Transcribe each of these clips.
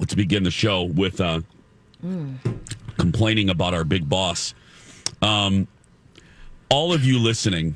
to begin the show with complaining about our big boss. All of you listening,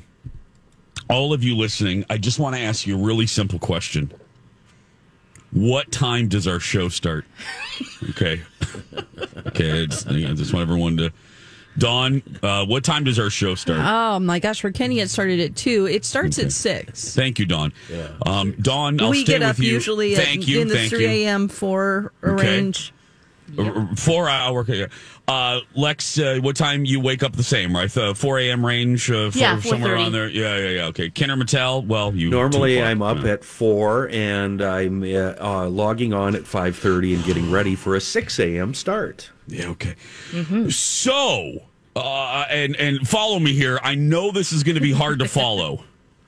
I just want to ask you a really simple question. What time does our show start? Okay. I just want everyone to... Dawn, what time does our show start? Oh, my gosh. For Kenny, it started at 2. It starts at 6. Thank you, Dawn. Yeah. Dawn, I'll we stay get up with you. Usually in the 3 a.m. for a range. Yep. 4 hour. Okay. Lex, what time you wake up the same, right? The 4 a.m. range, somewhere around there. Yeah. Okay. Kenner Mattel, well, you normally I'm up at 4 and I'm logging on at 5:30 and getting ready for a 6 a.m. start. Yeah. Okay. Mm-hmm. So, and follow me here. I know this is going to be hard to follow.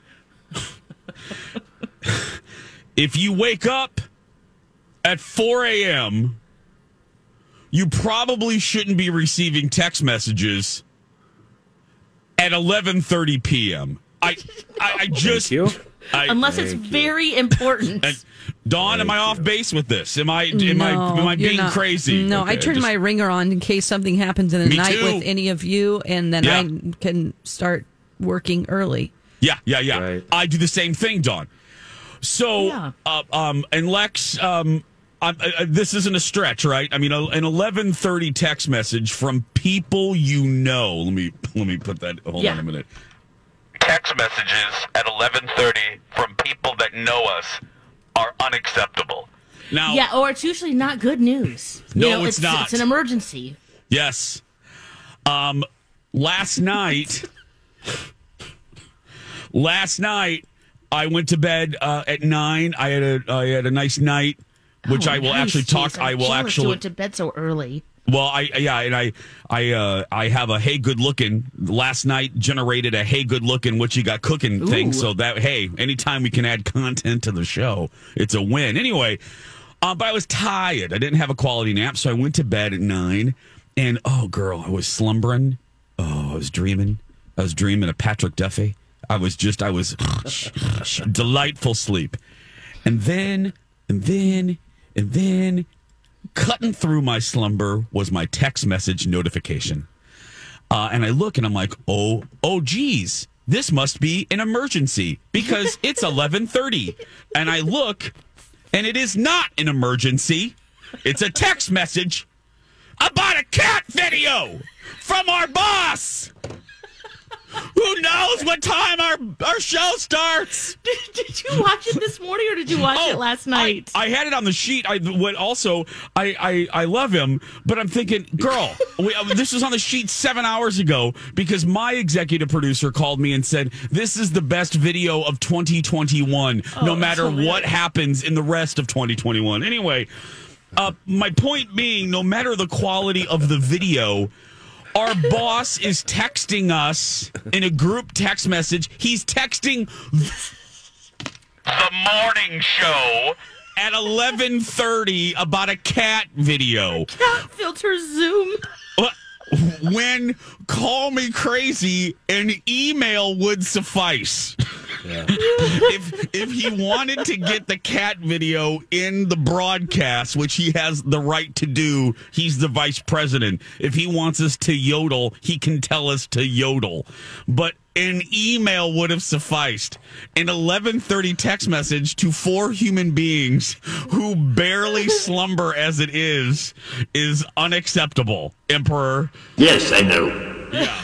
If you wake up at 4 a.m., you probably shouldn't be receiving text messages at 11:30 p.m. I just... Thank you. Unless it's very important. Dawn, am I off base with this? Am I being crazy? No, Okay, I turn my ringer on in case something happens in the night with any of you, and then I can start working early. Yeah. Right. I do the same thing, Dawn. So, and Lex, this isn't a stretch, right? I mean, an 11:30 text message from people you know. Let me put that. Hold on a minute. Text messages at 11:30 from people that know us are unacceptable. Now, or it's usually not good news. No, it's not. It's an emergency. Yes. Last night, I went to bed at 9. I had a nice night. Which I will actually talk. I will actually. You went to bed so early. Well, I have a Hey Good Looking last night generated a Hey Good Looking what you got cooking thing. So that anytime we can add content to the show, it's a win. Anyway, but I was tired. I didn't have a quality nap, so I went to bed at 9. And I was slumbering. I was dreaming. I was dreaming of Patrick Duffy. I was delightful sleep, and then. Cutting through my slumber was my text message notification. And I look and I'm like, oh, geez, this must be an emergency because it's 11:30. And I look and it is not an emergency. It's a text message about a cat video from our boss. Who knows what time our show starts? Did you watch it this morning or did you watch it last night? I had it on the sheet. I love him, but I'm thinking, girl, this was on the sheet 7 hours ago because my executive producer called me and said, this is the best video of 2021, no matter what happens in the rest of 2021. Anyway, my point being, no matter the quality of the video, our boss is texting us in a group text message. He's texting the morning show at 11:30 about a cat video. Cat filter Zoom. When call me crazy, an email would suffice. Yeah. If he wanted to get the cat video in the broadcast, which he has the right to do, he's the vice president. If he wants us to yodel, he can tell us to yodel. But an email would have sufficed. An 11:30 text message to 4 human beings who barely slumber as it is unacceptable. Emperor. Yes, I know. Yeah.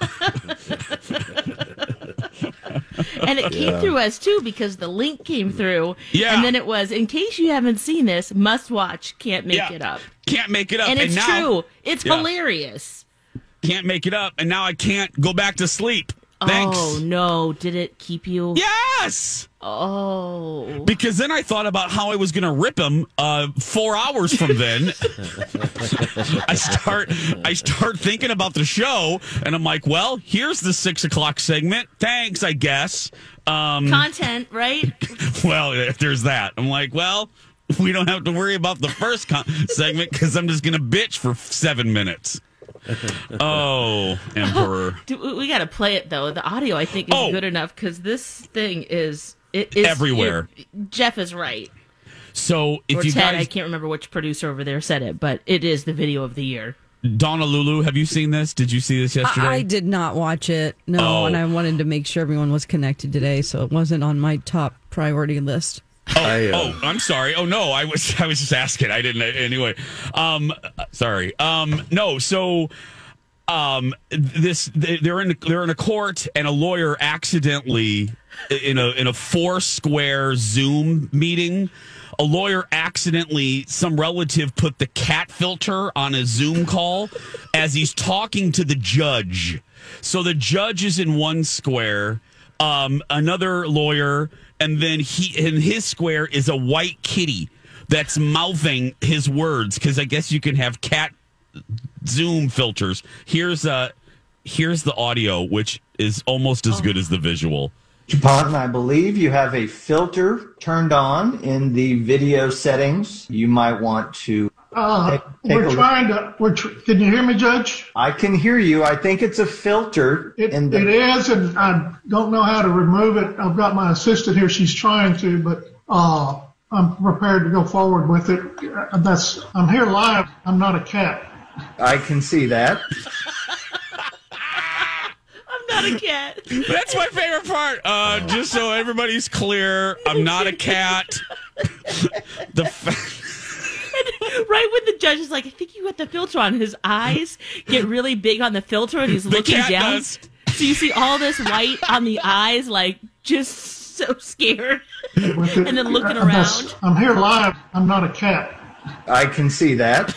And it came through us, too, because the link came through. Yeah. And then it was, in case you haven't seen this, must watch, can't make it up. Can't make it up. And it's true. It's hilarious. Can't make it up. And now I can't go back to sleep. Thanks. Oh, no. Did it keep you? Yes. Oh. Because then I thought about how I was going to rip him 4 hours from then. I start thinking about the show, and I'm like, well, here's the 6 o'clock segment. Thanks, I guess. Content, right? Well, there's that. I'm like, well, we don't have to worry about the first segment because I'm just going to bitch for 7 minutes. Oh, Emperor. We got to play it, though. The audio, I think, is good enough because this thing is... It is everywhere. Jeff is right. So if or you Ted, guys, I can't remember which producer over there said it, but it is the video of the year. Donna Lulu, have you seen this? Did you see this yesterday? I did not watch it. No, and I wanted to make sure everyone was connected today, so it wasn't on my top priority list. I'm sorry. Oh no, I was just asking. I didn't anyway. Sorry. No. So, they're in a court, and a lawyer accidentally in a Foursquare Zoom meeting. A lawyer accidentally, some relative put the cat filter on a Zoom call as he's talking to the judge. So the judge is in one square, another lawyer, and then in his square is a white kitty that's mouthing his words, because I guess you can have cat Zoom filters. Here's the audio, which is almost as good as the visual. Pardon, I believe you have a filter turned on in the video settings. You might want to take can you hear me, Judge? I can hear you. I think it's a filter. It is, and I don't know how to remove it. I've got my assistant here. She's trying to, but I'm prepared to go forward with it. I'm here live. I'm not a cat. I can see that. Not a cat. That's my favorite part. Just so everybody's clear, I'm not a cat. Right when the judge is like, I think you got the filter on, his eyes get really big on the filter, and he's looking down. Does. So you see all this white on the eyes, like just so scared, and then looking around. I'm here live. I'm not a cat. I can see that.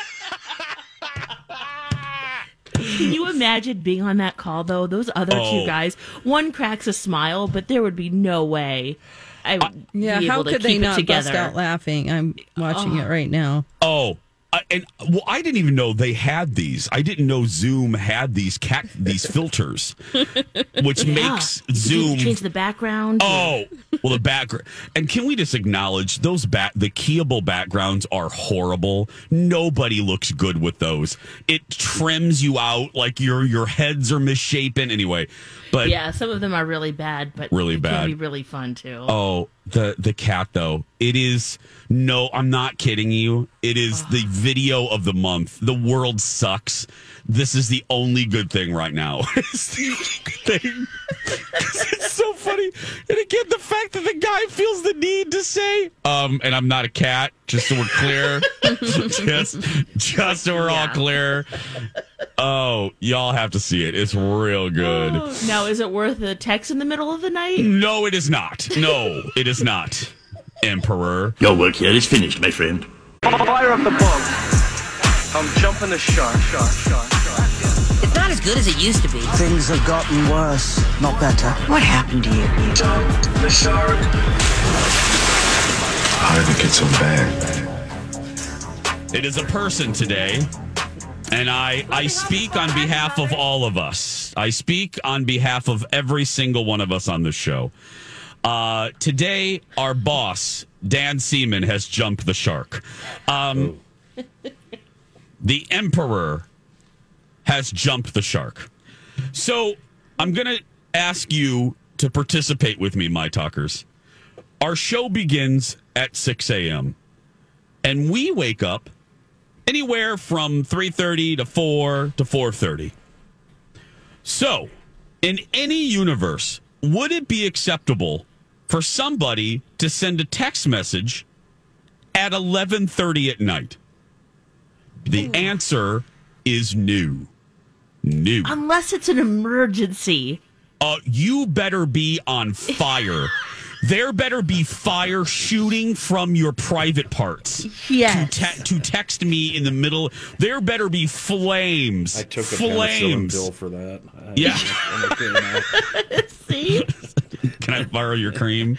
Can you imagine being on that call, though? Those other two guys, one cracks a smile, but there would be no way I would be able how to could keep they it not together. bust out laughing? I'm watching it right now. I didn't even know they had these. I didn't know Zoom had these filters, which makes Zoom. Did you change the background? The background. And can we just acknowledge the keyable backgrounds are horrible. Nobody looks good with those. It trims you out, like your heads are misshapen. Anyway, but yeah, some of them are really bad, but really it bad. can be really fun too. Oh, the cat though. It is I'm not kidding you. It is the video of the month. The world sucks. This is the only good thing right now. It's the only good thing. It's so funny. And again, the fact that the guy feels the need to say, and I'm not a cat, just so we're clear. just so we're all clear. Oh, y'all have to see it. It's real good. Now, is it worth a text in the middle of the night? No, it is not. No, it is not, Emperor. Your work here is finished, my friend. Fire up the boat. I'm jumping the shark. It's not as good as it used to be. Things have gotten worse, not better. What happened to you? Jump the shark. How did it get so bad? It is a person today, and I speak on behalf of all of us. I speak on behalf of every single one of us on this show. Today, our boss, Dan Seaman, has jumped the shark. The Emperor has jumped the shark. So I'm going to ask you to participate with me, my talkers. Our show begins at 6 a.m. and we wake up anywhere from 3:30 to 4 to 4:30. So in any universe, would it be acceptable for somebody to send a text message at 11:30 at night? The answer is no. No. Unless it's an emergency. You better be on fire. There better be fire shooting from your private parts. Yes. To text me in the middle. There better be flames. I took a penicillin pill for that. Yeah. See? Can I borrow your cream?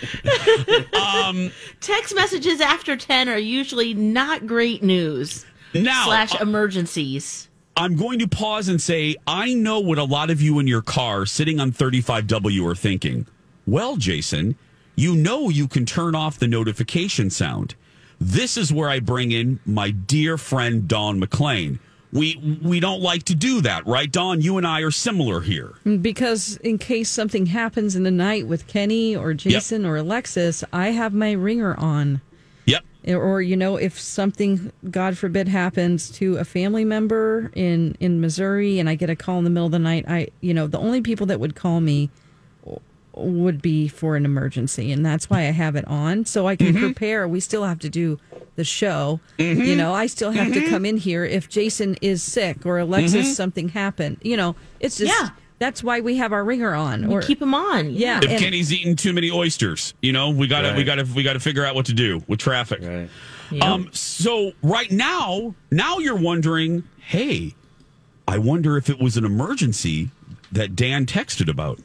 Text messages after 10 are usually not great news. Now, / emergencies. I'm going to pause and say, I know what a lot of you in your car sitting on 35W are thinking. Well, Jason, you know you can turn off the notification sound. This is where I bring in my dear friend, Dawn McLean. We don't like to do that, right, Dawn? You and I are similar here. Because in case something happens in the night with Kenny or Jason or Alexis, I have my ringer on. Yep. Or, if something, God forbid, happens to a family member in Missouri and I get a call in the middle of the night, the only people that would call me would be for an emergency. And that's why I have it on, so I can prepare. We still have to do the show. I still have to come in here if Jason is sick or Alexis, something happened. It's just... Yeah. That's why we have our ringer on, or keep him on. Yeah. If Kenny's eating too many oysters, we gotta figure out what to do with traffic. Right. Yep. So right now you're wondering, hey, I wonder if it was an emergency that Dan texted about.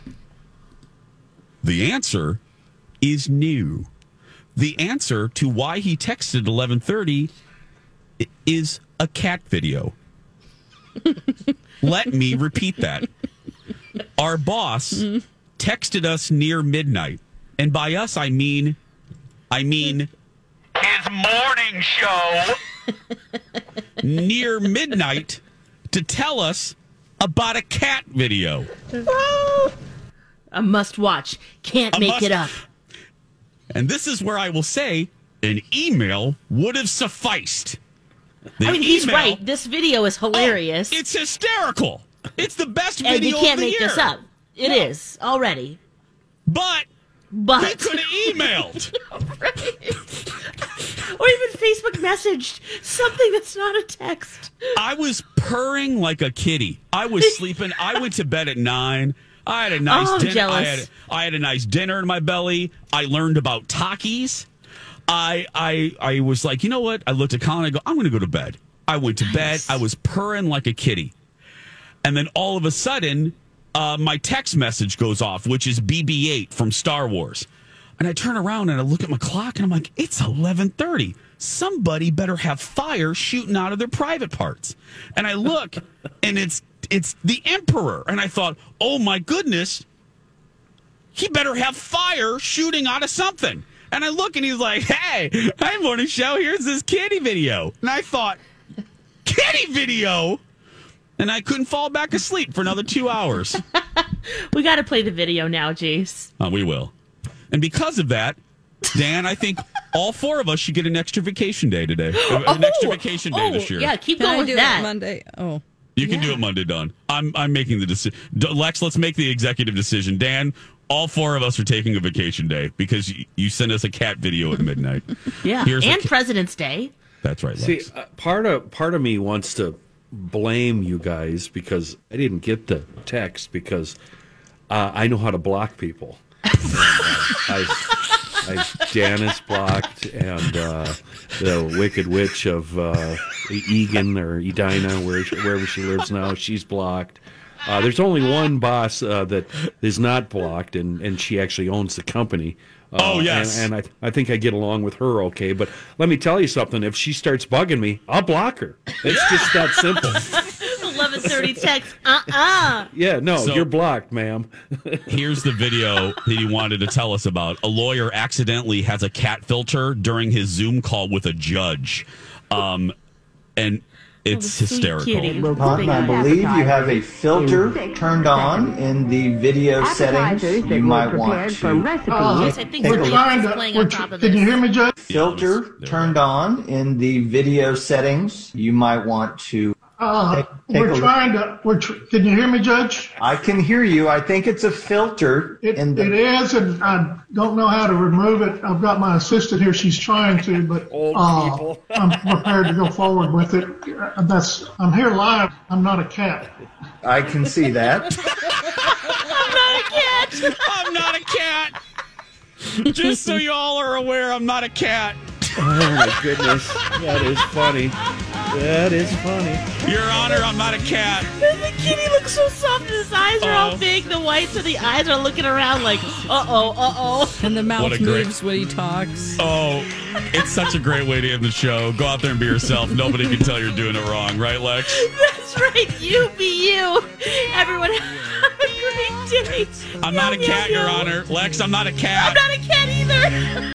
The answer is no. The answer to why he texted 11:30 is a cat video. Let me repeat that. Our boss texted us near midnight. And by us, I mean his morning show near midnight to tell us about a cat video. A must watch. Can't make it up. And this is where I will say an email would have sufficed. He's right. This video is hilarious. It's hysterical. It's the best video of the year. And you can't make this up. It is already. But he could have emailed. Or even Facebook messaged something that's not a text. I was purring like a kitty. I was sleeping. I went to bed at 9. I had a nice dinner. Jealous. I had a nice dinner in my belly. I learned about Takis. I was like, you know what? I looked at Colin. I go, I'm going to go to bed. I went to bed. I was purring like a kitty. And then all of a sudden, my text message goes off, which is BB-8 from Star Wars. And I turn around and I look at my clock and I'm like, it's 11:30. Somebody better have fire shooting out of their private parts. And I look and it's the Emperor. And I thought, oh my goodness, he better have fire shooting out of something. And I look and he's like, hey, hi, morning show. Here's this kitty video. And I thought, kitty video? And I couldn't fall back asleep for another 2 hours. We got to play the video now, Jace. We will. And because of that, Dan, I think all 4 of us should get an extra vacation day today. An extra vacation day this year. Yeah, keep going with that. Monday. Oh. You can do it Monday, Dawn. I'm making the decision. Lex, let's make the executive decision. Dan, all 4 of us are taking a vacation day because you sent us a cat video at midnight. Yeah, and President's Day. That's right, Lex. See, part of me wants to blame you guys because I didn't get the text because I know how to block people. I've Janice blocked and the Wicked Witch of Egan or Edina, wherever she lives now, she's blocked. There's only one boss that is not blocked, and she actually owns the company. Yes. And I think I get along with her okay. But let me tell you something. If she starts bugging me, I'll block her. It's just that simple. 11:30 text. Yeah, no, you're blocked, ma'am. Here's the video that he wanted to tell us about. A lawyer accidentally has a cat filter during his Zoom call with a judge. And it's hysterical. I believe you have a filter turned on in the video settings. You might want to Yes, I think we're playing on top of this. Can you hear me, Judge? filter turned on in the video settings. You might want to Can you hear me, Judge? I can hear you. I think it's a filter. It is, and I don't know how to remove it. I've got my assistant here. She's trying to, but I'm prepared to go forward with it. I'm here live. I'm not a cat. I can see that. I'm not a cat. Just so you all are aware, I'm not a cat. Oh, my goodness. That is funny. That is funny. Your Honor, I'm not a cat. The kitty looks so soft. His eyes are all big. The whites of the eyes are looking around like, uh-oh. And the mouth moves when he talks. Oh, it's such a great way to end the show. Go out there and be yourself. Nobody can tell you're doing it wrong. Right, Lex? That's right. You be you. Everyone have a great day. I'm not a cat, Your Honor. Lex, I'm not a cat. I'm not a cat either.